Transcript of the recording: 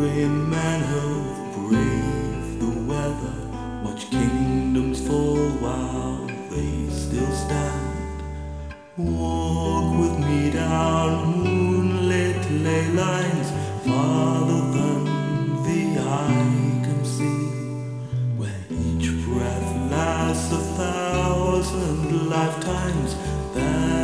brave men who brave the weather, watch kingdoms fall while they still stand. Walk with me down moonlit ley lines, farther than the eye can see, where each breath lasts 1,000 lifetimes.